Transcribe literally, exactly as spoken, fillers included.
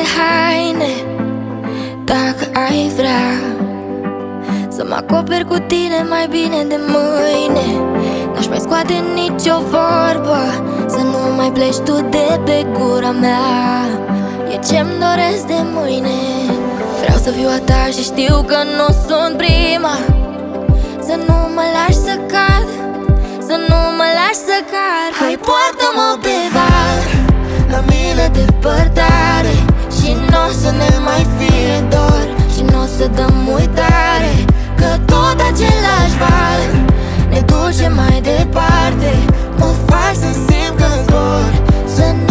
haine, dacă ai vrea, să mă acoperi cu tine mai bine de mâine. N-aș mai scoate nicio vorbă, să nu mai pleci tu de pe gura mea. E ce-mi doresc de mâine. Vreau să fiu a ta și știu că nu sunt prima. Să nu mă lași să cad, să nu mă lași să cad. Hai, poartă-mă pe val, la mine depărtare, și n-o să ne mai fie dor, și n-o să dăm uitare, că tot același val ne duce mai departe. Mă faci să simt că zbor, să